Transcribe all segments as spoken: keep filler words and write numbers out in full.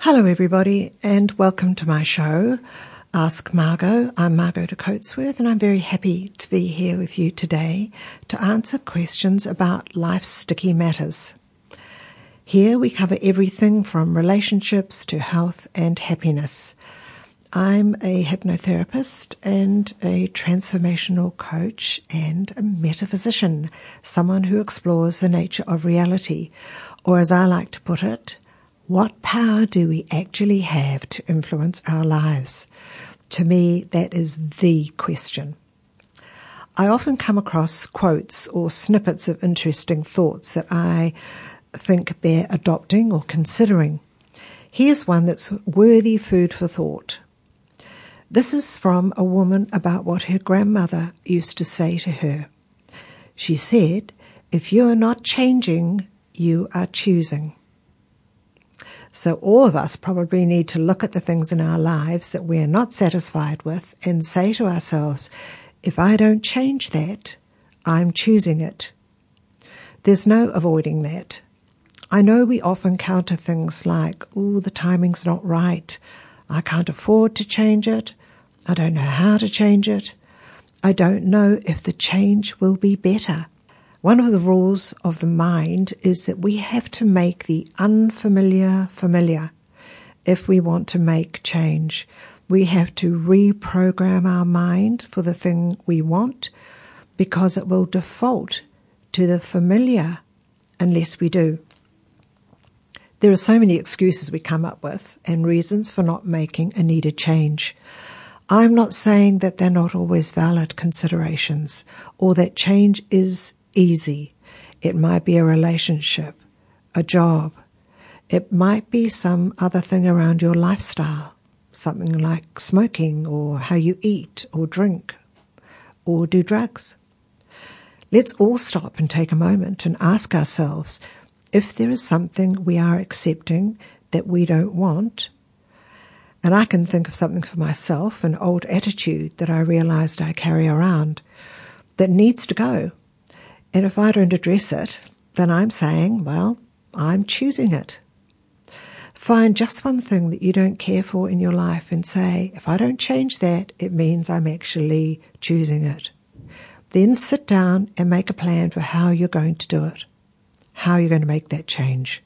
Hello everybody and welcome to my show, Ask Margot. I'm Margot de Coatsworth and I'm very happy to be here with you today to answer questions about life's sticky matters. Here we cover everything from relationships to health and happiness. I'm a hypnotherapist and a transformational coach and a metaphysician, someone who explores the nature of reality, or as I like to put it, what power do we actually have to influence our lives? To me, that is the question. I often come across quotes or snippets of interesting thoughts that I think bear adopting or considering. Here's one that's worthy food for thought. This is from a woman about what her grandmother used to say to her. She said, "If you are not changing, you are choosing." So all of us probably need to look at the things in our lives that we're not satisfied with and say to ourselves, if I don't change that, I'm choosing it. There's no avoiding that. I know we often counter things like, oh, the timing's not right. I can't afford to change it. I don't know how to change it. I don't know if the change will be better. One of the rules of the mind is that we have to make the unfamiliar familiar if we want to make change. We have to reprogram our mind for the thing we want because it will default to the familiar unless we do. There are so many excuses we come up with and reasons for not making a needed change. I'm not saying that they're not always valid considerations or that change is easy. It might be a relationship, a job. It might be some other thing around your lifestyle, something like smoking or how you eat or drink or do drugs. Let's all stop and take a moment and ask ourselves if there is something we are accepting that we don't want. And I can think of something for myself, an old attitude that I realized I carry around that needs to go. And if I don't address it, then I'm saying, well, I'm choosing it. Find just one thing that you don't care for in your life and say, if I don't change that, it means I'm actually choosing it. Then sit down and make a plan for how you're going to do it, how you're going to make that change.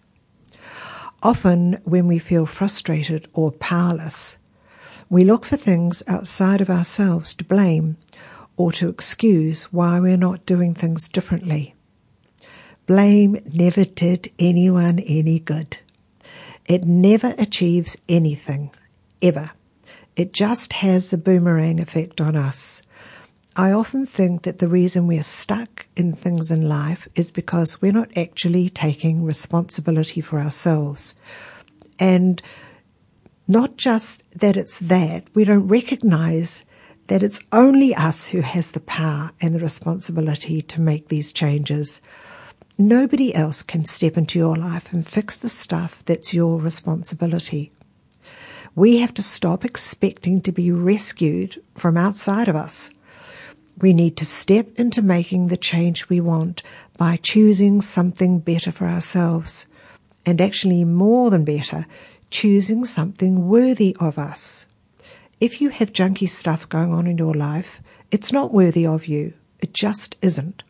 Often when we feel frustrated or powerless, we look for things outside of ourselves to blame or to excuse why we're not doing things differently. Blame never did anyone any good. It never achieves anything, ever. It just has a boomerang effect on us. I often think that the reason we're stuck in things in life is because we're not actually taking responsibility for ourselves. And not just that it's that, we don't recognize that it's only us who has the power and the responsibility to make these changes. Nobody else can step into your life and fix the stuff that's your responsibility. We have to stop expecting to be rescued from outside of us. We need to step into making the change we want by choosing something better for ourselves, and actually more than better, choosing something worthy of us. If you have junky stuff going on in your life, it's not worthy of you. It just isn't.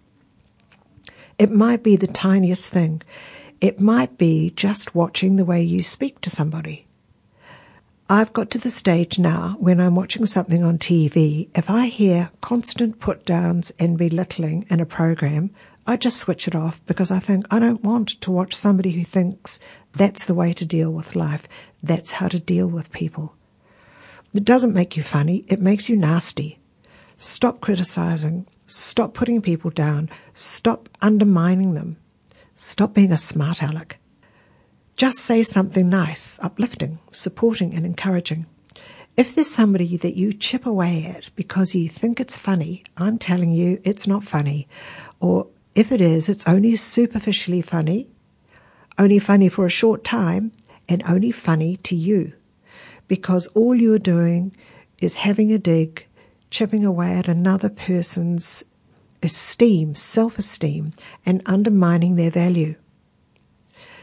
It might be the tiniest thing. It might be just watching the way you speak to somebody. I've got to the stage now when I'm watching something on T V, if I hear constant put-downs and belittling in a program, I just switch it off because I think I don't want to watch somebody who thinks that's the way to deal with life. That's how to deal with people. It doesn't make you funny. It makes you nasty. Stop criticizing. Stop putting people down. Stop undermining them. Stop being a smart aleck. Just say something nice, uplifting, supporting and encouraging. If there's somebody that you chip away at because you think it's funny, I'm telling you it's not funny. Or if it is, it's only superficially funny, only funny for a short time, and only funny to you. Because all you're doing is having a dig, chipping away at another person's esteem, self-esteem, and undermining their value.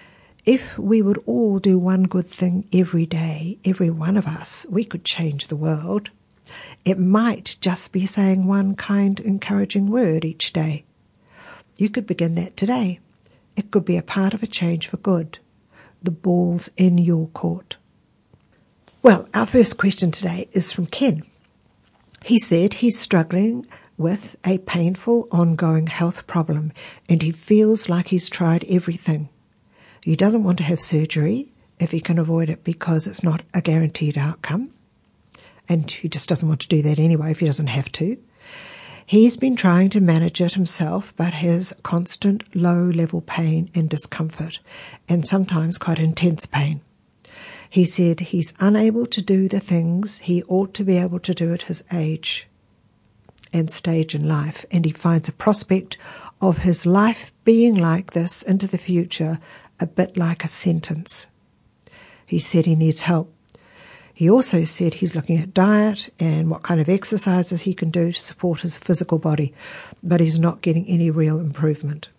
If we would all do one good thing every day, every one of us, we could change the world. It might just be saying one kind, encouraging word each day. You could begin that today. It could be a part of a change for good. The ball's in your court. Well, our first question today is from Ken. He said he's struggling with a painful, ongoing health problem, and he feels like he's tried everything. He doesn't want to have surgery if he can avoid it because it's not a guaranteed outcome, and he just doesn't want to do that anyway if he doesn't have to. He's been trying to manage it himself, but has constant low-level pain and discomfort, and sometimes quite intense pain. He said he's unable to do the things he ought to be able to do at his age and stage in life, and he finds a prospect of his life being like this into the future a bit like a sentence. He said he needs help. He also said he's looking at diet and what kind of exercises he can do to support his physical body, but he's not getting any real improvement.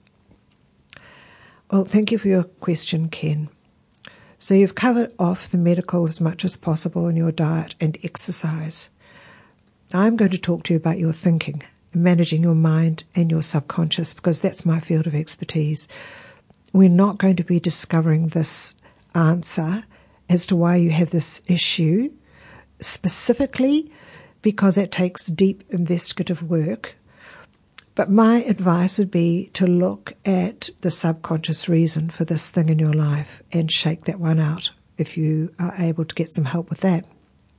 Well, thank you for your question, Ken. So you've covered off the medical as much as possible in your diet and exercise. I'm going to talk to you about your thinking, managing your mind and your subconscious, because that's my field of expertise. We're not going to be discovering this answer as to why you have this issue specifically, because it takes deep investigative work. But my advice would be to look at the subconscious reason for this thing in your life and shake that one out if you are able to get some help with that.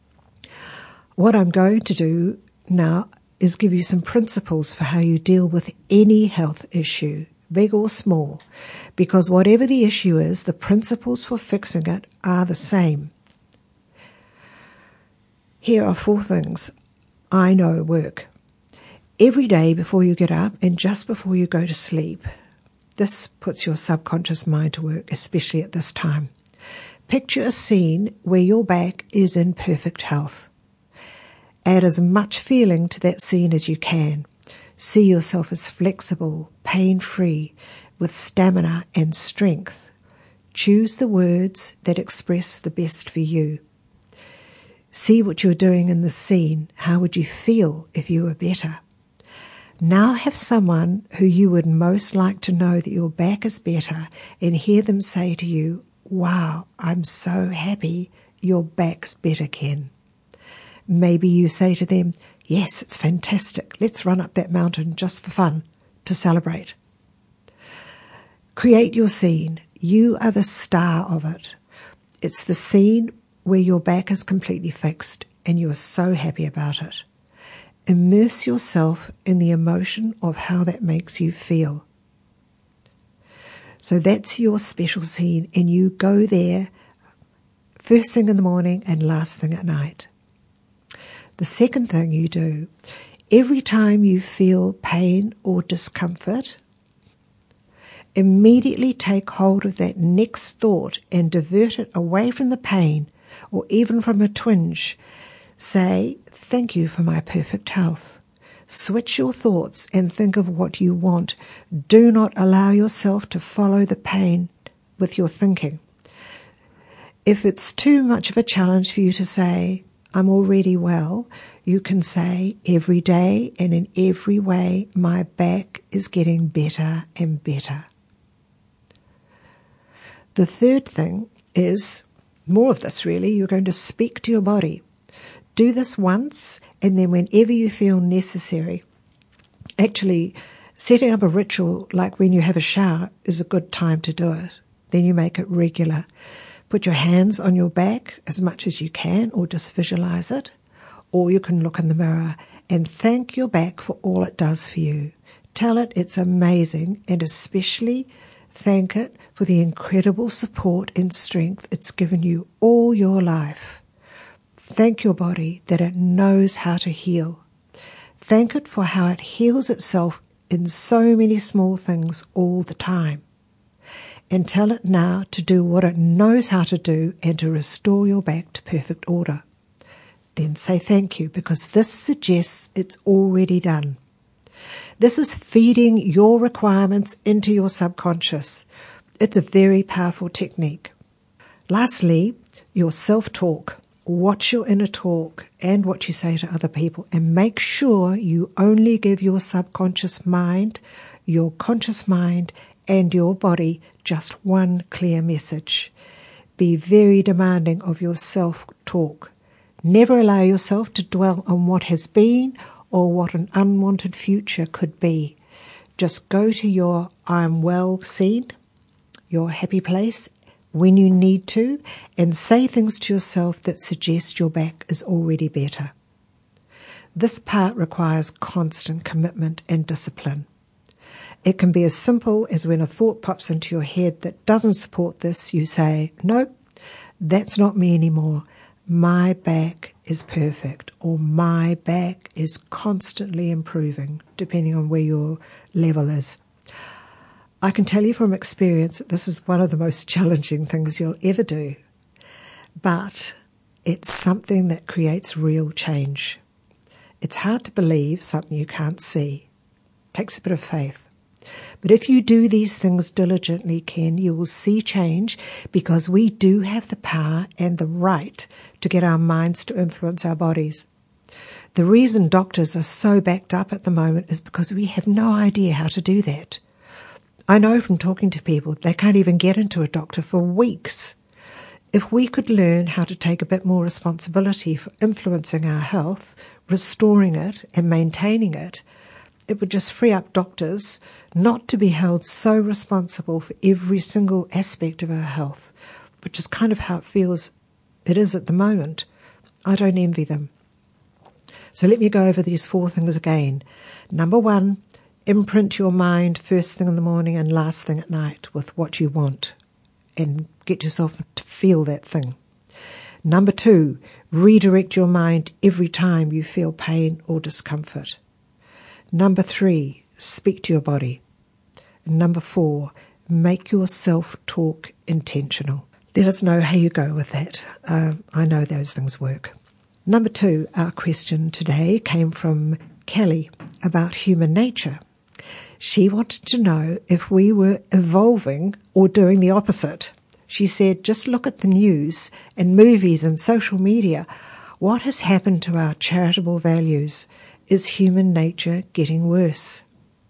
What I'm going to do now is give you some principles for how you deal with any health issue, big or small, because whatever the issue is, the principles for fixing it are the same. Here are four things I know work. Every day before you get up and just before you go to sleep, this puts your subconscious mind to work, especially at this time. Picture a scene where your back is in perfect health. Add as much feeling to that scene as you can. See yourself as flexible, pain-free, with stamina and strength. Choose the words that express the best for you. See what you're doing in the scene. How would you feel if you were better? Now have someone who you would most like to know that your back is better and hear them say to you, "Wow, I'm so happy your back's better, Ken." Maybe you say to them, "Yes, it's fantastic. Let's run up that mountain just for fun, to celebrate." Create your scene. You are the star of it. It's the scene where your back is completely fixed and you are so happy about it. Immerse yourself in the emotion of how that makes you feel. So that's your special scene, and you go there first thing in the morning and last thing at night. The second thing you do, every time you feel pain or discomfort, immediately take hold of that next thought and divert it away from the pain or even from a twinge. Say, "Thank you for my perfect health." Switch your thoughts and think of what you want. Do not allow yourself to follow the pain with your thinking. If it's too much of a challenge for you to say, "I'm already well," you can say, "Every day and in every way, my back is getting better and better." The third thing is more of this, really. You're going to speak to your body. Do this once, and then whenever you feel necessary. Actually, setting up a ritual like when you have a shower is a good time to do it. Then you make it regular. Put your hands on your back as much as you can, or just visualize it. Or you can look in the mirror and thank your back for all it does for you. Tell it it's amazing, and especially thank it for the incredible support and strength it's given you all your life. Thank your body that it knows how to heal. Thank it for how it heals itself in so many small things all the time. And tell it now to do what it knows how to do and to restore your back to perfect order. Then say thank you, because this suggests it's already done. This is feeding your requirements into your subconscious. It's a very powerful technique. Lastly, your self-talk. Watch your inner talk and what you say to other people, and make sure you only give your subconscious mind, your conscious mind, and your body just one clear message. Be very demanding of your self-talk. Never allow yourself to dwell on what has been or what an unwanted future could be. Just go to your I'm well seen, your happy place, when you need to, and say things to yourself that suggest your back is already better. This part requires constant commitment and discipline. It can be as simple as when a thought pops into your head that doesn't support this, you say, nope, that's not me anymore. My back is perfect, or my back is constantly improving, depending on where your level is. I can tell you from experience that this is one of the most challenging things you'll ever do, but it's something that creates real change. It's hard to believe something you can't see. It takes a bit of faith. But if you do these things diligently, Ken, you will see change, because we do have the power and the right to get our minds to influence our bodies. The reason doctors are so backed up at the moment is because we have no idea how to do that. I know from talking to people, they can't even get into a doctor for weeks. If we could learn how to take a bit more responsibility for influencing our health, restoring it and maintaining it, it would just free up doctors not to be held so responsible for every single aspect of our health, which is kind of how it feels it is at the moment. I don't envy them. So let me go over these four things again. Number one, imprint your mind first thing in the morning and last thing at night with what you want, and get yourself to feel that thing. Number two, redirect your mind every time you feel pain or discomfort. Number three, speak to your body. And number four, make your self-talk intentional. Let us know how you go with that. Uh, I know those things work. Number two, our question today came from Kelly about human nature. She wanted to know if we were evolving or doing the opposite. She said, just look at the news and movies and social media. What has happened to our charitable values? Is human nature getting worse?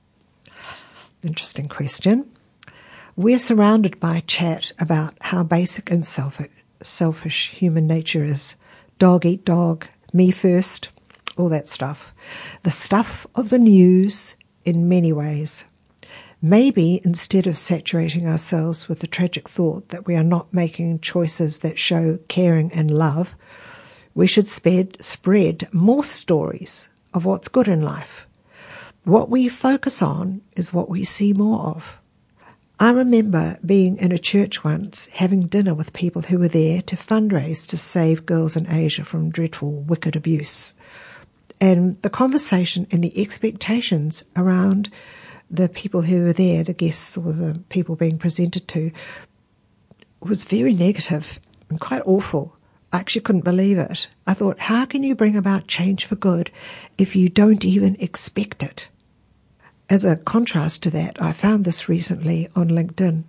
Interesting question. We're surrounded by chat about how basic and selfish, selfish human nature is. Dog eat dog, me first, all that stuff. The stuff of the news in many ways. Maybe instead of saturating ourselves with the tragic thought that we are not making choices that show caring and love, we should spread, spread more stories of what's good in life. What we focus on is what we see more of. I remember being in a church once, having dinner with people who were there to fundraise to save girls in Asia from dreadful, wicked abuse. And the conversation and the expectations around the people who were there, the guests or the people being presented to, was very negative and quite awful. I actually couldn't believe it. I thought, how can you bring about change for good if you don't even expect it? As a contrast to that, I found this recently on LinkedIn.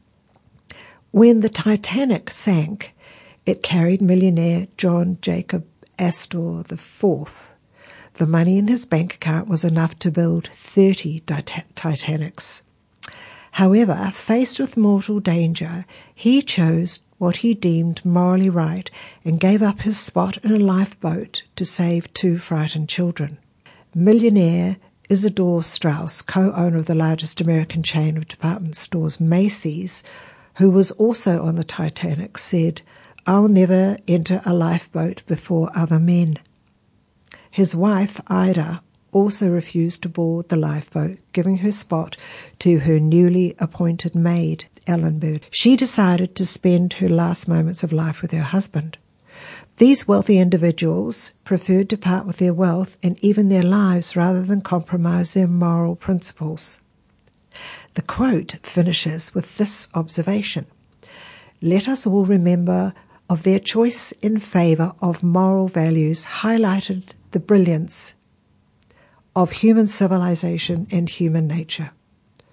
When the Titanic sank, it carried millionaire John Jacob Astor the fourth. The money in his bank account was enough to build thirty Titanics. However, faced with mortal danger, he chose what he deemed morally right and gave up his spot in a lifeboat to save two frightened children. Millionaire Isidore Straus, co-owner of the largest American chain of department stores, Macy's, who was also on the Titanic, said, "I'll never enter a lifeboat before other men." His wife, Ida, also refused to board the lifeboat, giving her spot to her newly appointed maid, Ellen Bird. She decided to spend her last moments of life with her husband. These wealthy individuals preferred to part with their wealth and even their lives rather than compromise their moral principles. The quote finishes with this observation: "Let us all remember of their choice in favour of moral values highlighted the brilliance of human civilization and human nature."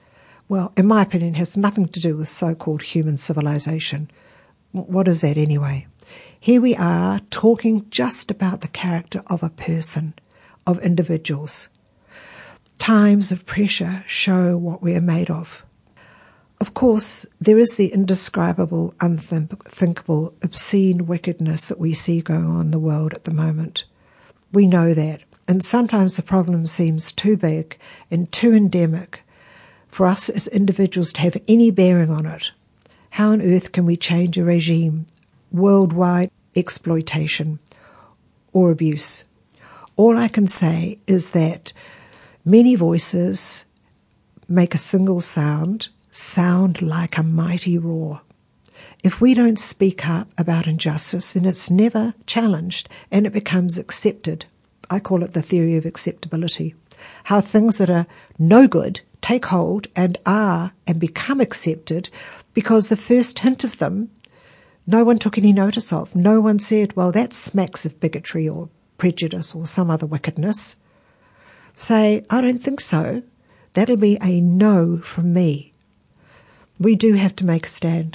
well, in my opinion, has nothing to do with so-called human civilization. What is that anyway? Here we are talking just about the character of a person, of individuals. Times of pressure show what we are made of. Of course, there is the indescribable, unthinkable, obscene wickedness that we see going on in the world at the moment. We know that, and sometimes the problem seems too big and too endemic for us as individuals to have any bearing on it. How on earth can we change a regime, worldwide exploitation or abuse? All I can say is that many voices make a single sound, sound like a mighty roar. If we don't speak up about injustice, then it's never challenged and it becomes accepted. I call it the theory of acceptability. How things that are no good take hold and are and become accepted because the first hint of them no one took any notice of. No one said, well, that smacks of bigotry or prejudice or some other wickedness. Say, I don't think so. That'll be a no from me. We do have to make a stand.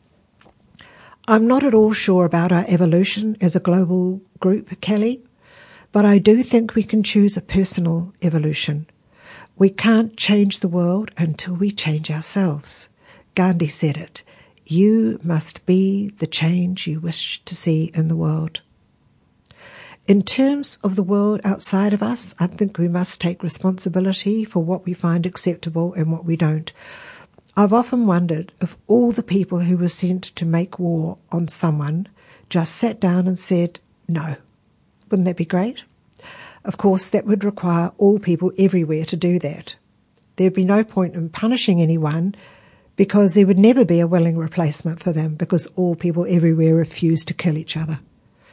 I'm not at all sure about our evolution as a global group, Kelly, but I do think we can choose a personal evolution. We can't change the world until we change ourselves. Gandhi said it. You must be the change you wish to see in the world. In terms of the world outside of us, I think we must take responsibility for what we find acceptable and what we don't. I've often wondered if all the people who were sent to make war on someone just sat down and said, no. Wouldn't that be great? Of course, that would require all people everywhere to do that. There'd be no point in punishing anyone because there would never be a willing replacement for them because all people everywhere refuse to kill each other.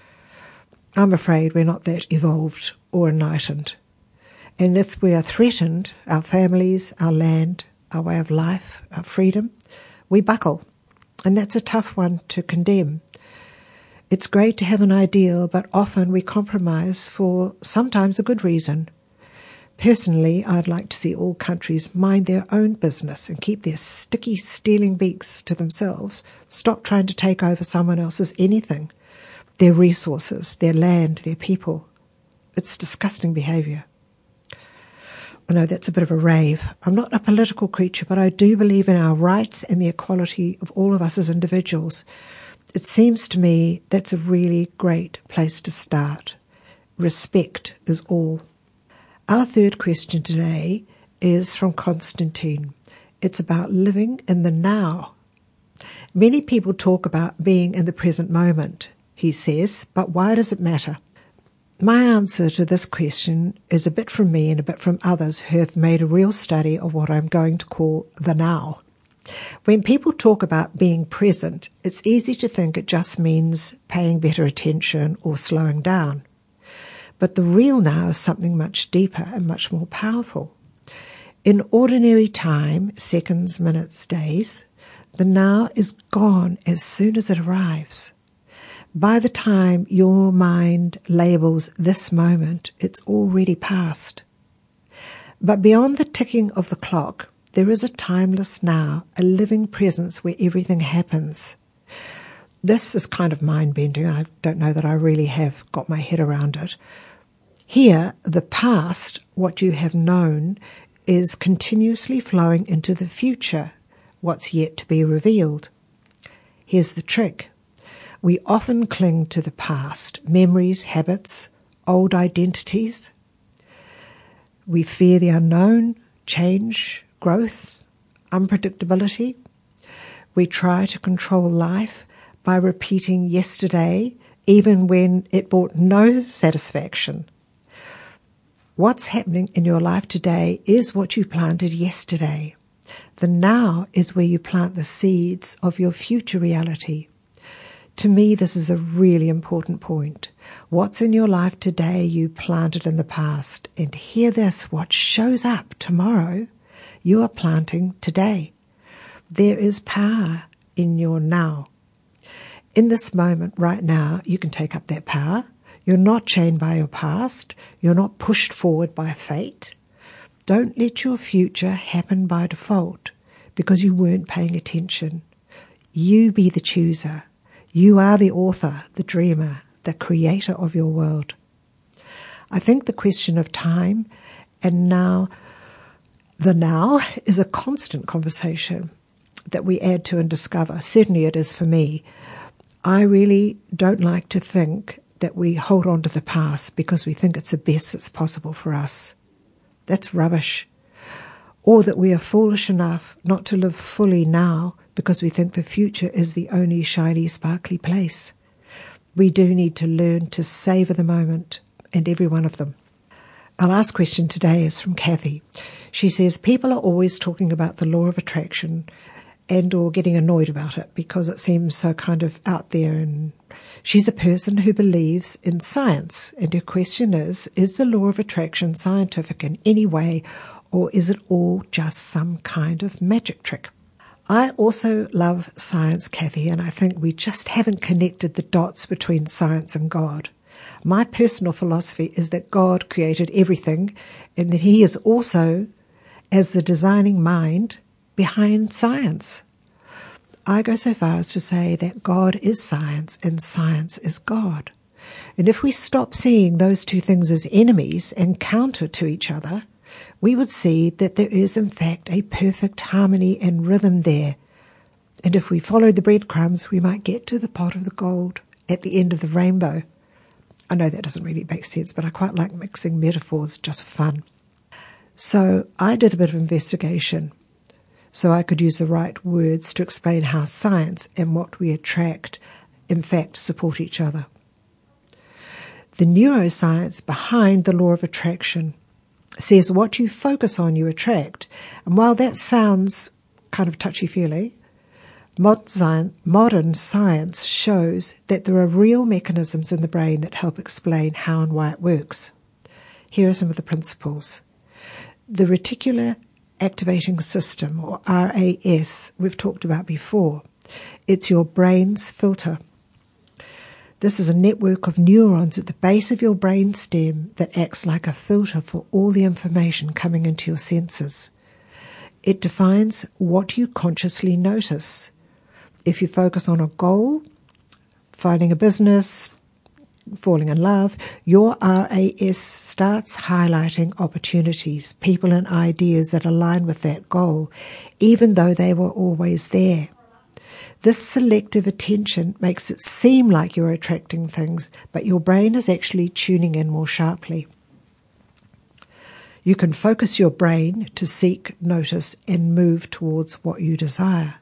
I'm afraid we're not that evolved or enlightened. And if we are threatened, our families, our land, our way of life, our freedom, we buckle. And that's a tough one to condemn. It's great to have an ideal, but often we compromise for sometimes a good reason. Personally, I'd like to see all countries mind their own business and keep their sticky, stealing beaks to themselves. Stop trying to take over someone else's anything, their resources, their land, their people. It's disgusting behaviour. I know that's a bit of a rave. I'm not a political creature, but I do believe in our rights and the equality of all of us as individuals. It seems to me that's a really great place to start. Respect is all. Our third question today is from Constantine. It's about living in the now. Many people talk about being in the present moment, he says, but why does it matter? My answer to this question is a bit from me and a bit from others who have made a real study of what I'm going to call the now. When people talk about being present, it's easy to think it just means paying better attention or slowing down. But the real now is something much deeper and much more powerful. In ordinary time, seconds, minutes, days, the now is gone as soon as it arrives. By the time your mind labels this moment, it's already past. But beyond the ticking of the clock, there is a timeless now, a living presence where everything happens. This is kind of mind-bending. I don't know that I really have got my head around it. Here, the past, what you have known, is continuously flowing into the future, what's yet to be revealed. Here's the trick. We often cling to the past, memories, habits, old identities. We fear the unknown, change, growth, unpredictability. We try to control life by repeating yesterday, even when it brought no satisfaction. What's happening in your life today is what you planted yesterday. The now is where you plant the seeds of your future reality. To me, this is a really important point. What's in your life today you planted in the past. And hear this, what shows up tomorrow, you are planting today. There is power in your now. In this moment right now, you can take up that power. You're not chained by your past. You're not pushed forward by fate. Don't let your future happen by default. because you weren't paying attention. You be the chooser. You are the author, the dreamer, the creator of your world. I think the question of time and now, the now, is a constant conversation that we add to and discover. Certainly it is for me. I really don't like to think that we hold on to the past because we think it's the best that's possible for us. That's rubbish. Or that we are foolish enough not to live fully now because we think the future is the only shiny, sparkly place. We do need to learn to savour the moment and every one of them. Our last question today is from Kathy. She says, people are always talking about the law of attraction and or getting annoyed about it because it seems so kind of out there. And she's a person who believes in science. And her question is, is the law of attraction scientific in any way, or is it all just some kind of magic trick? I also love science, Kathy, and I think we just haven't connected the dots between science and God. My personal philosophy is that God created everything and that he is also as the designing mind behind science. I go so far as to say that God is science and science is God. And if we stop seeing those two things as enemies and counter to each other, we would see that there is in fact a perfect harmony and rhythm there. And if we follow the breadcrumbs, we might get to the pot of the gold at the end of the rainbow. I know that doesn't really make sense, but I quite like mixing metaphors just for fun. So I did a bit of investigation so I could use the right words to explain how science and what we attract, in fact, support each other. The neuroscience behind the law of attraction says what you focus on, you attract. And while that sounds kind of touchy-feely, modern science shows that there are real mechanisms in the brain that help explain how and why it works. Here are some of the principles. The reticular activating system, or R A S, we've talked about before. It's your brain's filter. This is a network of neurons at the base of your brain stem that acts like a filter for all the information coming into your senses. It defines what you consciously notice. If you focus on a goal, finding a business, falling in love, your R A S starts highlighting opportunities, people and ideas that align with that goal, even though they were always there. This selective attention makes it seem like you're attracting things, but your brain is actually tuning in more sharply. You can focus your brain to seek, notice, and move towards what you desire.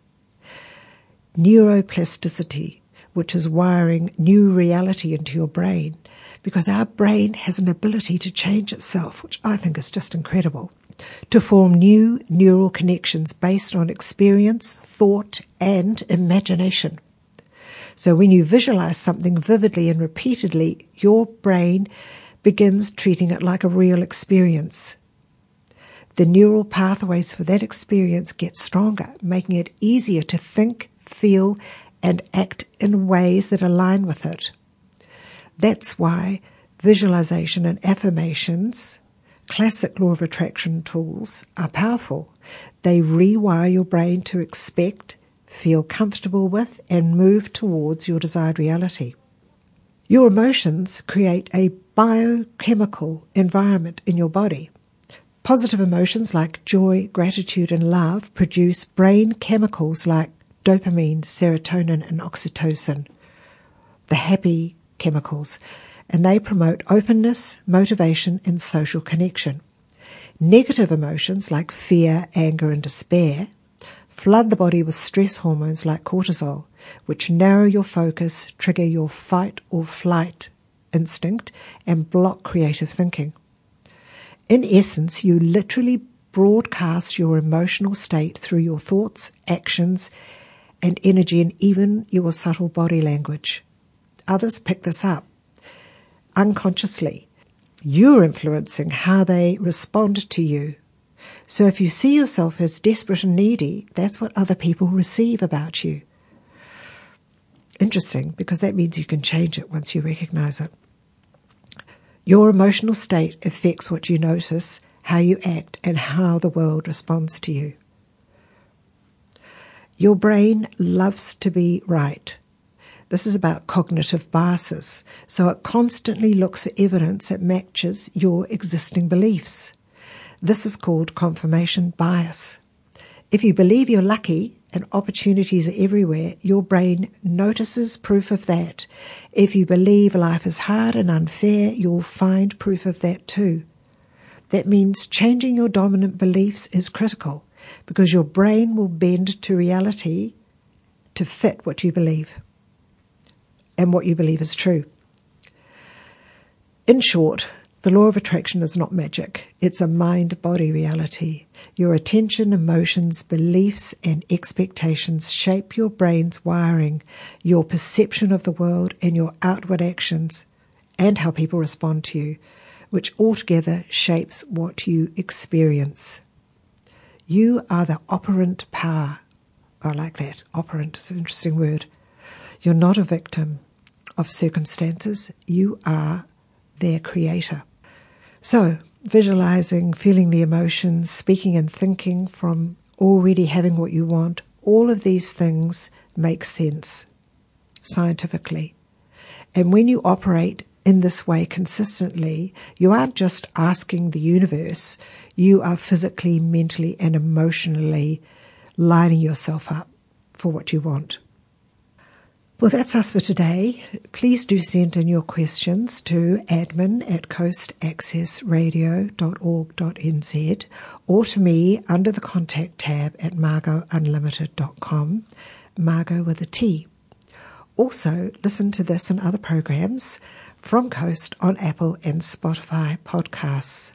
Neuroplasticity, which is wiring new reality into your brain, because our brain has an ability to change itself, which I think is just incredible, to form new neural connections based on experience, thought, and imagination. So when you visualize something vividly and repeatedly, your brain begins treating it like a real experience. The neural pathways for that experience get stronger, making it easier to think, feel, and act in ways that align with it. That's why visualization and affirmations, classic law of attraction tools, are powerful. They rewire your brain to expect, feel comfortable with, and move towards your desired reality. Your emotions create a biochemical environment in your body. Positive emotions like joy, gratitude, and love produce brain chemicals like dopamine, serotonin, and oxytocin, the happy chemicals, and they promote openness, motivation, and social connection. Negative emotions like fear, anger, and despair flood the body with stress hormones like cortisol, which narrow your focus, trigger your fight or flight instinct, and block creative thinking. In essence, you literally broadcast your emotional state through your thoughts, actions, and energy, and even your subtle body language. Others pick this up unconsciously. You're influencing how they respond to you. So if you see yourself as desperate and needy, that's what other people receive about you. Interesting, because that means you can change it once you recognize it. Your emotional state affects what you notice, how you act, and how the world responds to you. Your brain loves to be right. This is about cognitive biases, so it constantly looks for evidence that matches your existing beliefs. This is called confirmation bias. If you believe you're lucky and opportunities are everywhere, your brain notices proof of that. If you believe life is hard and unfair, you'll find proof of that too. That means changing your dominant beliefs is critical, because your brain will bend to reality to fit what you believe and what you believe is true. In short, the law of attraction is not magic. It's a mind-body reality. Your attention, emotions, beliefs, and expectations shape your brain's wiring, your perception of the world, and your outward actions, and how people respond to you, which altogether shapes what you experience. You are the operant power. I like that. Operant is an interesting word. You're not a victim of circumstances. You are their creator. So, visualizing, feeling the emotions, speaking and thinking from already having what you want, all of these things make sense scientifically. And when you operate in this way consistently, you aren't just asking the universe, you are physically, mentally, and emotionally lining yourself up for what you want. Well, that's us for today. Please do send in your questions to admin at coast access radio dot org dot n z or to me under the contact tab at margot unlimited dot com, Margot with a T. Also, listen to this and other programs from Coast on Apple and Spotify podcasts.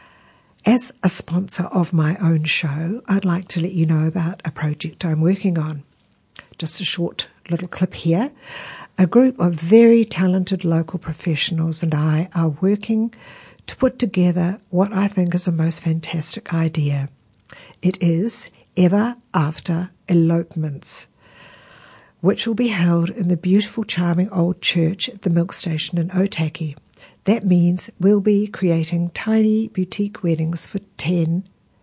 As a sponsor of my own show, I'd like to let you know about a project I'm working on. Just a short little clip here. A group of very talented local professionals and I are working to put together what I think is a most fantastic idea. It is Ever After Elopements, which will be held in the beautiful, charming old church at the milk station in Otaki. That means we'll be creating tiny boutique weddings for ten,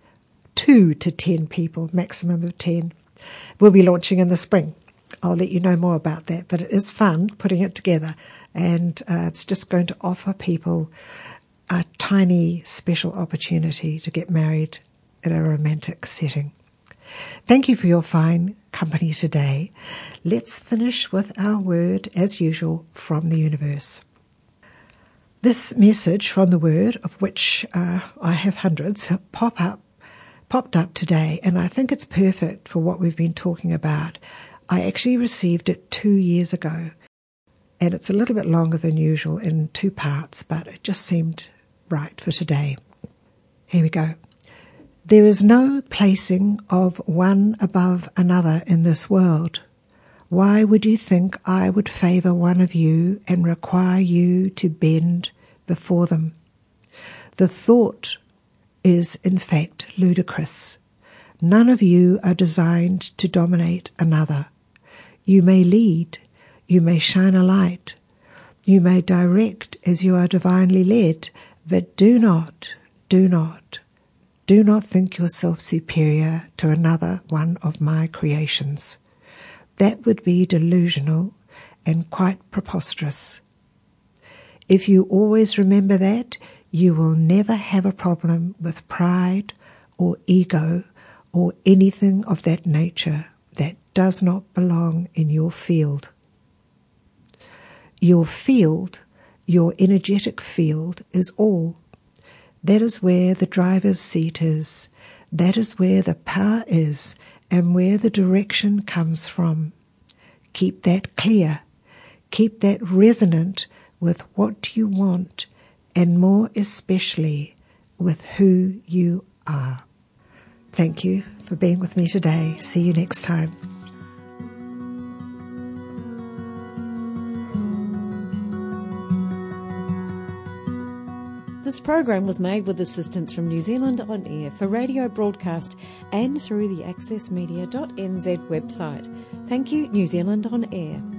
two to ten people, maximum of ten. We'll be launching in the spring. I'll let you know more about that, but it is fun putting it together, and uh, it's just going to offer people a tiny special opportunity to get married in a romantic setting. Thank you for your fine company today. Let's finish with our word, as usual, from the universe. This message from the Word, of which uh, I have hundreds, pop up, popped up today, and I think it's perfect for what we've been talking about. I actually received it two years ago, and it's a little bit longer than usual in two parts, but it just seemed right for today. Here we go. There is no placing of one above another in this world. Why would you think I would favour one of you and require you to bend before them? The thought is, in fact, ludicrous. None of you are designed to dominate another. You may lead, you may shine a light, you may direct as you are divinely led, but do not, do not, do not think yourself superior to another one of my creations. That would be delusional and quite preposterous. If you always remember that, you will never have a problem with pride or ego or anything of that nature that does not belong in your field. Your field, your energetic field, is all. That is where the driver's seat is. That is where the power is and where the direction comes from. Keep that clear. Keep that resonant with what you want, and more especially with who you are. Thank you for being with me today. See you next time. This program was made with assistance from New Zealand On Air for radio broadcast and through the access media dot n z website. Thank you, New Zealand On Air.